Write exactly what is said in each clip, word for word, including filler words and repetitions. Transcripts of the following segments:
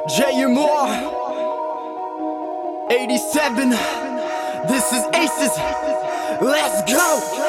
J M R eighty-seven. This is Aces. Let's go.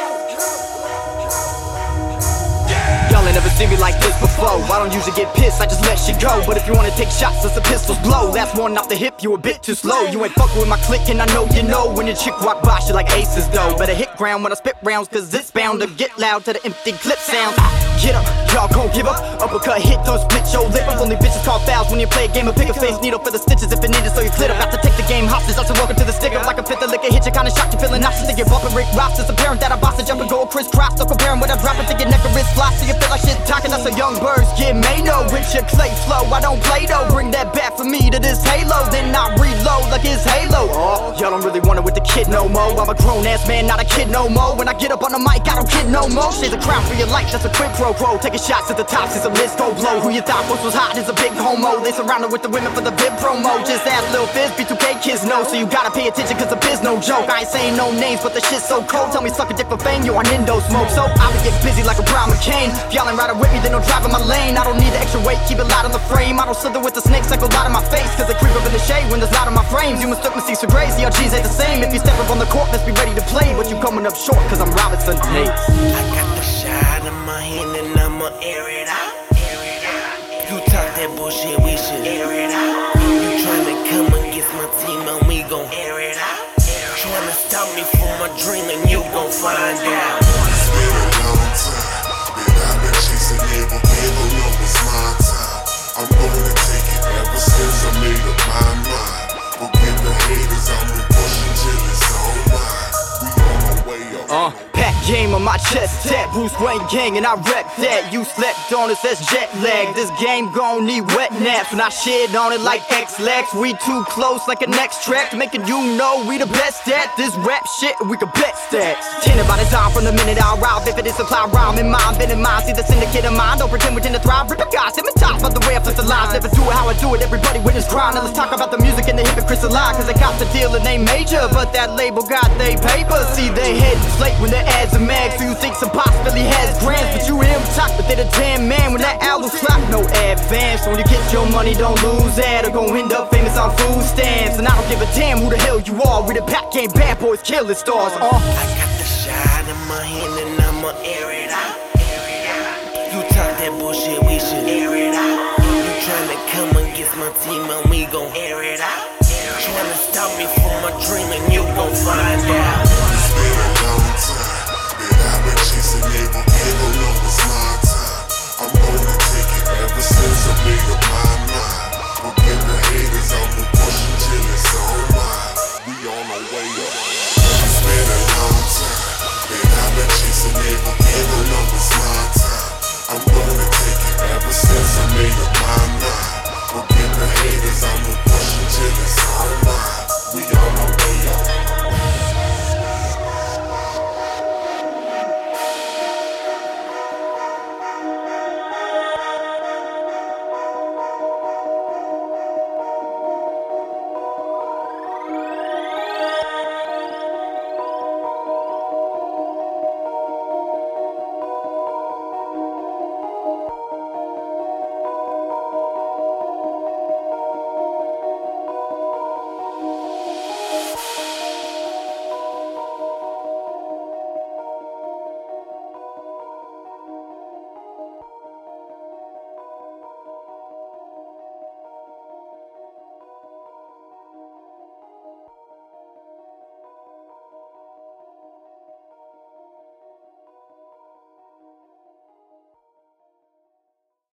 Y'all ain't never seen me like this before. I don't usually get pissed, I just let shit go. But if you wanna take shots, let the pistols blow. That's one off the hip, you a bit too slow. You ain't fucking with my clique and I know you know. When your chick walk by, she like Aces though. Better hit ground when I spit rounds, cause it's bound to get loud to the empty clip sounds. Get up, y'all gon' give up. Uppercut hit, don't split your lip up. Only bitches call fouls when you play a game of pick a face needle for the stitches if it needed, so you clit up. About to take the game hostage, also welcome to the stick up. Like a fifth of liquor, hit you kinda shocked, you feeling nauseous. Think you're bumping Rick Ross, it's apparent that I boss to jump and go crisscross. So comparing what I drop and think your neck is floss. So you feel like shit talking, that's a young birds get Mano with your clay flow. I don't play though, bring that back for me to this halo. Then I reload like it's Halo. Oh, y'all don't really want it with the kid no more. I'm a grown ass man, not a kid no more. When I get up on the mic, I don't kid no more. Shades a crown for your life, that's a quick pro pro. Taking shots at the top since the list go blow. Who you thought was was hot is a big homo. They surrounded with the women for the bib promo. Just ask Lil Fizz, B two K kids know. So you gotta pay attention cause the biz no joke. I ain't saying no names but the shit's so cold. Tell me suck a dick for fame, yo I Nindo smoke. So I'ma get busy like a Brian McCain. If y'all ain't riding with me then don't drive in my lane. I don't need the extra weight, keep it light on the frame. I don't slither with the snakes like a lot in my face. Cause they creep up in the shade when there's light on my frames. You mistook me for Grace, the R Gs ain't the same. If you step up on the court, let's be ready to play. But you coming up short cause I'm Robinson Hayes. I got the shot in my hand and I'ma air it out. You talk that bullshit, we should air it out. You tryna come against my team and we gon' air it out. Tryna stop me from my dream and you gon' find out. It's been a long time that I've been chasing every never know it's my time. I'm gonna take it ever since I made up my mind. Forget the haters, I'm pushing till it's all mine. We on our way up. Uh, pack game on my chest, tap Bruce Wayne gang and I rep that. You slept on us, that's jet lag. This game gon' need wet naps when I shit on it like X-Lax. We too close like a next track, making you know we the best at this rap shit. We can bet stacks. Tinted by the time from the minute I arrive. If it is supply rhyme in mind, been in mind. See the syndicate of mine. Don't pretend we tend to thrive. Rip a gossip and top by the way I flip the lines. Never do it how I do it. Everybody witness grind. Now let's talk about the music and the hypocrites alive. Cause they got the deal and they major, but that label got they paper. See they head slate when the ads are mag. So you think some possibly has grants, but you hear them talk, but they the damn man. When that album flop, no advance. So when you get your money, don't lose that, or gon' end up famous on food stamps. And I don't give a damn who the hell you are. We the pack game bad boys, killing stars. Uh. I got the shot in my hand and I'ma air it out. You talk that bullshit, we should air it out. You tryna come against my team and we gon' air it out. Tryna stop me from my dream and you gon' find out. It's been a long time that I've been chasing every never know it's my time. I'm gonna take it ever since I made up my mind. Forget the haters, I'm pushing till it's all mine. We on our way up. It's been a long time that I've been chasing every never know it's my time. I'm gonna take it ever since I made up my mind. Forget the haters, I'm pushing till it's